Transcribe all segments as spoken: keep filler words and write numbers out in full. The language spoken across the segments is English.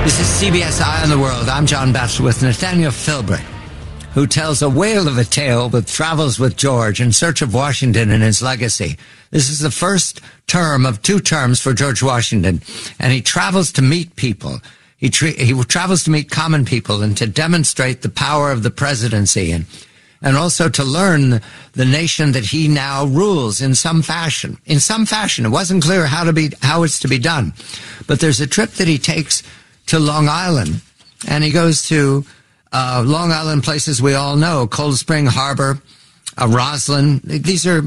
This is C B S Eye on the World. I'm John Batchelor with Nathaniel Philbrick, who tells a whale of a tale with travels with George in search of Washington and his legacy. This is the first term of two terms for George Washington, and he travels to meet people. He, tra- he travels to meet common people and to demonstrate the power of the presidency and, and also to learn the nation that he now rules in some fashion. In some fashion. It wasn't clear how to be, how it's to be done. But there's a trip that he takes to Long Island, and he goes to uh, Long Island places we all know, Cold Spring Harbor, uh, Roslyn. These are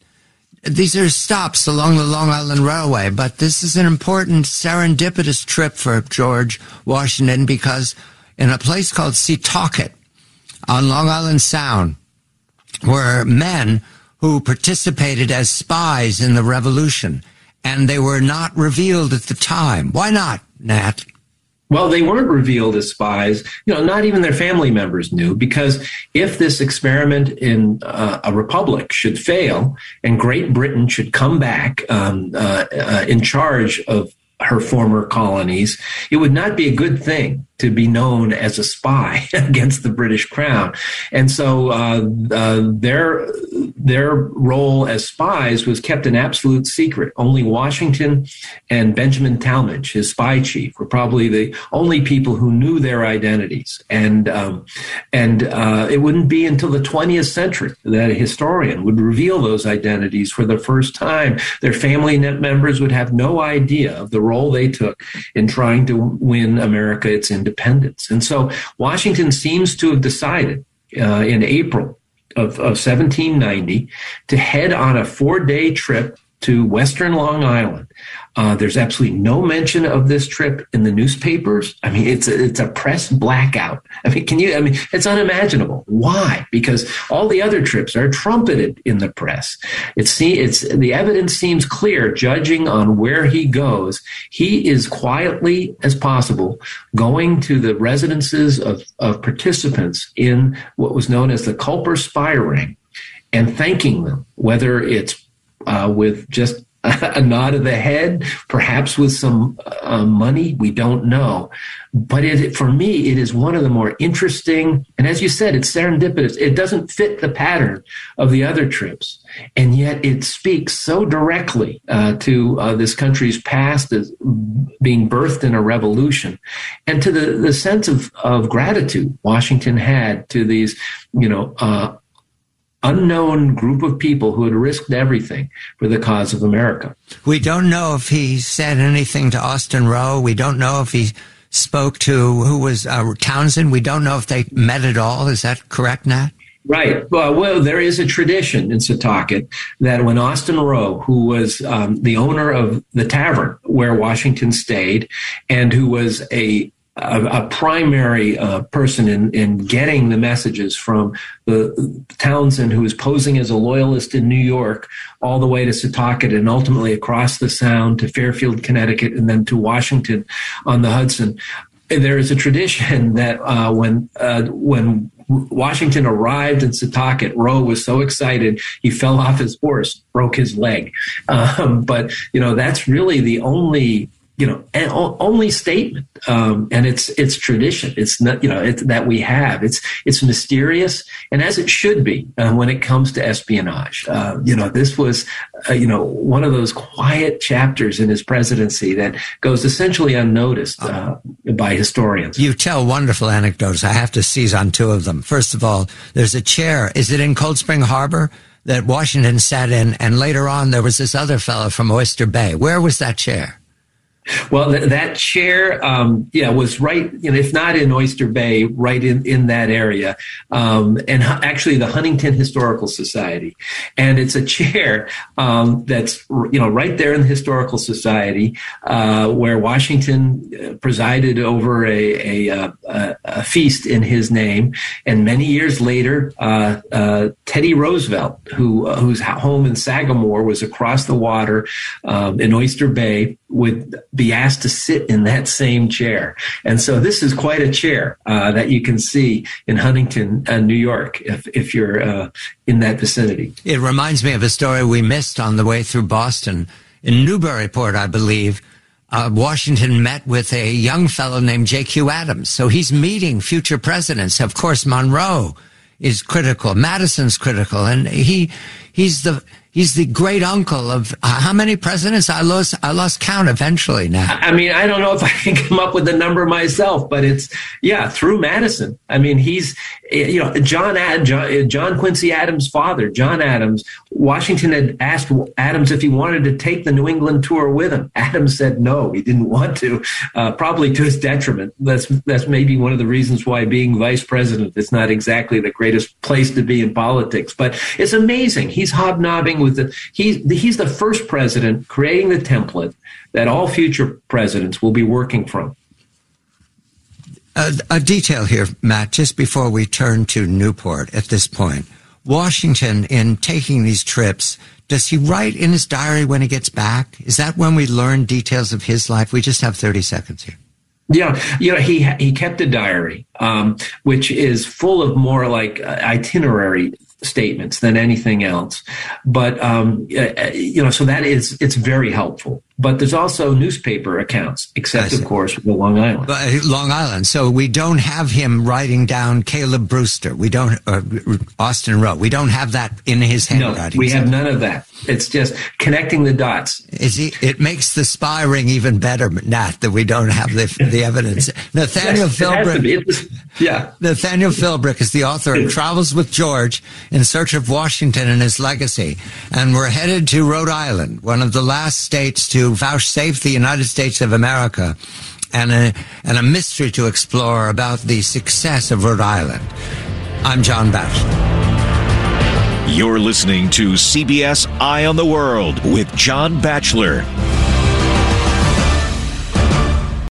these are stops along the Long Island Railway, but this is an important serendipitous trip for George Washington because in a place called Setauket on Long Island Sound were men who participated as spies in the Revolution, and they were not revealed at the time. Why not, Nat? Well, they weren't revealed as spies. You know, not even their family members knew, because if this experiment in uh, a republic should fail and Great Britain should come back um, uh, uh, in charge of her former colonies, it would not be a good thing to be known as a spy against the British Crown. And so uh, uh, their their role as spies was kept an absolute secret. Only Washington and Benjamin Talmadge, his spy chief, were probably the only people who knew their identities. And um, and uh, it wouldn't be until the twentieth century that a historian would reveal those identities for the first time. Their family members would have no idea of the role they took in trying to win America its independence. And so Washington seems to have decided uh, in April of, of seventeen ninety to head on a four-day trip to Western Long Island. Uh, there's absolutely no mention of this trip in the newspapers. I mean, it's a, it's a press blackout. I mean, can you, I mean, it's unimaginable. Why? Because all the other trips are trumpeted in the press. It's, it's, the evidence seems clear, judging on where he goes. He is quietly as possible going to the residences of, of participants in what was known as the Culper Spy Ring and thanking them, whether it's Uh, with just a nod of the head, perhaps with some uh, money, we don't know. But it, for me, it is one of the more interesting, and as you said, it's serendipitous. It doesn't fit the pattern of the other trips, and yet it speaks so directly uh, to uh, this country's past as being birthed in a revolution, and to the, the sense of, of gratitude Washington had to these, you know, uh, unknown group of people who had risked everything for the cause of America. We don't know if he said anything to Austin Roe. We don't know if he spoke to, who was uh, Townsend. We don't know if they met at all. Is that correct, Nat? Right. Well, well, there is a tradition in Setauket that when Austin Roe, who was um, the owner of the tavern where Washington stayed and who was a A, a primary uh, person in, in getting the messages from the Townsend, who was posing as a loyalist in New York, all the way to Setauket and ultimately across the Sound to Fairfield, Connecticut, and then to Washington on the Hudson. There is a tradition that uh, when uh, when Washington arrived in Setauket, Roe was so excited he fell off his horse, broke his leg. Um, but you know that's really the only. You know, and only statement, um, and it's it's tradition. It's not, you know, it's, that we have. It's it's mysterious, and as it should be uh, when it comes to espionage. Uh, you know, this was, uh, you know, one of those quiet chapters in his presidency that goes essentially unnoticed uh, by historians. You tell wonderful anecdotes. I have to seize on two of them. First of all, there's a chair. Is it in Cold Spring Harbor that Washington sat in, and later on there was this other fellow from Oyster Bay? Where was that chair? Well, th- that chair, um, yeah, was right, you know, if not in Oyster Bay, right in, in that area. Um, and hu- actually the Huntington Historical Society. And it's a chair um, that's, you know, right there in the Historical Society uh, where Washington presided over a, a, a, a feast in his name. And many years later, uh, uh, Teddy Roosevelt, who uh, whose home in Sagamore was across the water um, in Oyster Bay, would be asked to sit in that same chair. And so this is quite a chair uh, that you can see in Huntington, uh, New York, if, if you're uh, in that vicinity. It reminds me of a story we missed on the way through Boston. In Newburyport, I believe, uh, Washington met with a young fellow named J Q Adams. So he's meeting future presidents. Of course, Monroe is critical. Madison's critical. And he, he's the, he's the great uncle of uh, how many presidents? I lost, I lost count eventually now. I mean, I don't know if I can come up with the number myself, but it's, yeah, through Madison. I mean, he's, you know, John, Ad, John, John Quincy Adams' father, John Adams. Washington had asked Adams if he wanted to take the New England tour with him. Adams said no, he didn't want to, uh, probably to his detriment. That's that's maybe one of the reasons why being vice president is not exactly the greatest place to be in politics. But it's amazing. He's hobnobbing with the he's he's the first president creating the template that all future presidents will be working from. A, a detail here, Matt, just before we turn to Newport at this point. Washington, in taking these trips, does he write in his diary when he gets back? Is that when we learn details of his life? We just have thirty seconds here. Yeah, you know, he he kept a diary, um, which is full of more like uh, itinerary statements than anything else. But, um, uh, you know, so that is, it's very helpful. But there's also newspaper accounts, except, of course, the Long Island. Uh, Long Island. So we don't have him writing down Caleb Brewster. We don't, uh, Austin Rowe. We don't have that in his handwriting. No, we so. have none of that. It's just connecting the dots. Is he, it makes the spy ring even better, Nat, that we don't have the, the evidence. Nathaniel yes, Philbrick. Yeah. Nathaniel Philbrick is the author of Travels with George in Search of Washington and His Legacy. And we're headed to Rhode Island, one of the last states to vouchsafe the United States of America, and a, and a mystery to explore about the success of Rhode Island. I'm John Batchelor. You're listening to C B S Eye on the World with John Batchelor.